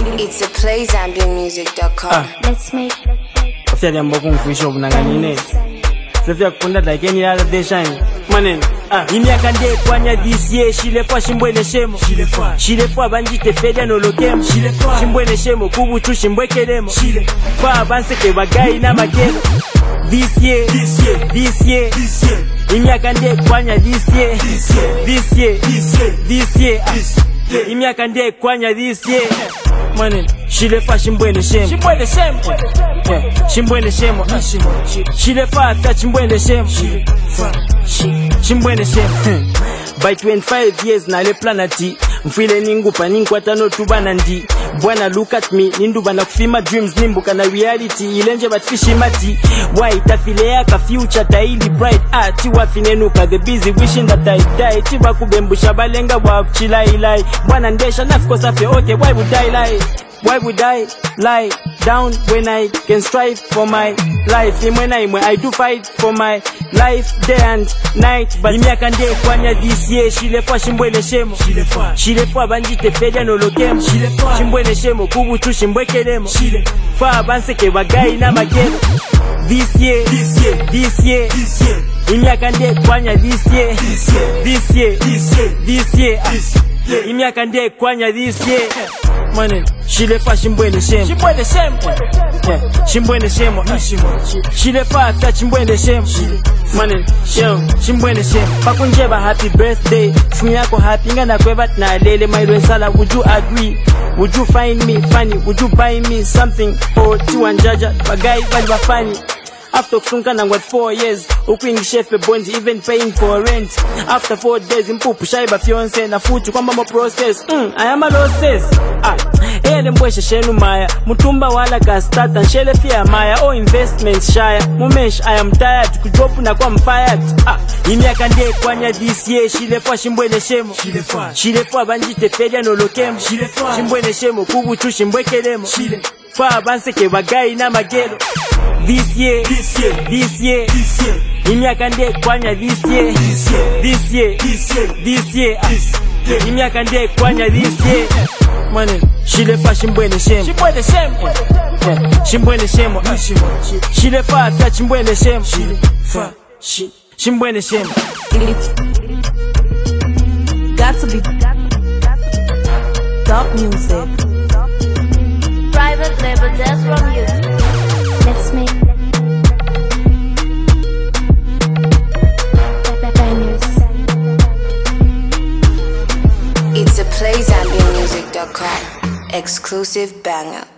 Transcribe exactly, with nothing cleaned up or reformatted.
It's a play zambia music dot com. Let's make Ofia mboko mfisho bunanganyine. Sofia kunda like any other day shine. Manen. Ah, imyaka nde kwanya this year shilefa shimbwene shemo. Shilefa. Shilefa banjite fedia no lokemo. Shilefa. Shimbwene shemo kubuchu shimbwekelemo. Shilefa abanse ke bagayi na magelo. This year, this year, this year, this year. Imyaka nde kwanya this year. This year, this year, this year, this year. Yeah. Imyaka nde kwanya this year. Manen, shilefa shimbwene shemo. Shimbwene shemo. Yeah. Shimbwene shemo. Shilefa ta shimbwene shemo. Shimbwene shemo. By twenty-five years na le planeti mfile ningupa ninkwata no tubana ndi bwana look at me ninduba na kufima dreams nimbuka na reality ilenje but fishi mati why tafile yaka future daily bright ah tiwa finenuka the busy wishing that I die tiba kubembusha balenga wa kuchila ilai bwana ndesha nafiko safi okay why would I lie why would I lie down when I can strive for my life when I when I do fight for my life day and night but imyaka nde kwanya this year shilefa shimbwene shemo shilefa shilefa banjite fedia no lokemo shilefa shimbwene shemo kubuchu shimbwekelemo shilefa abanse ke bagayi na magelo this year this year this year this year imyaka nde kwanya this year this year this year this year this year imyaka nde kwanya this year Manen, shilefa shimbwene shemo. Shimbwene shemo. Yeah, shimbwene shemo. Shilefa ta shimbwene shemo. Manen, shemo, shimbwene shemo. Pakunjeba happy birthday. Simu yako happy ngana kwebat na lele mairo sala. Would you agree? Would you find me funny? Would you buy me something? Or chiwanjaja bagay bali bafani. After kusunka na what four years ukwingi chef bondi even paying for rent after four days impupu shaiba fiance na futu kwamba mo process mm, I am a losses ah ele mbweshe shenu maya mutumba wala ka start and shele fia maya o investments shaya mumesh I am tired kudrop na kwa fired ah imyaka nde kwanya this year shilefa shimbwene shemo shilefa shilefa banjite fedia no lokemo shilefa shimbwene shemo kubuchu shimbwekelemo shilefa abanse ke bagayi na magelo This year, this year, this year, this year. Imyaka nde kwanya this year, this year, this year, this year, this year. Imyaka nde kwanya this year. Manen, shilefa shimbwene shemo. Shimbwene shemo. Shimbwene shemo. Shilefa ta shimbwene shemo. Shilefa shimbwene shemo. It's got to be top music. Private label that's from you. Let's make bangers. It's a play zambia music dot com exclusive banger.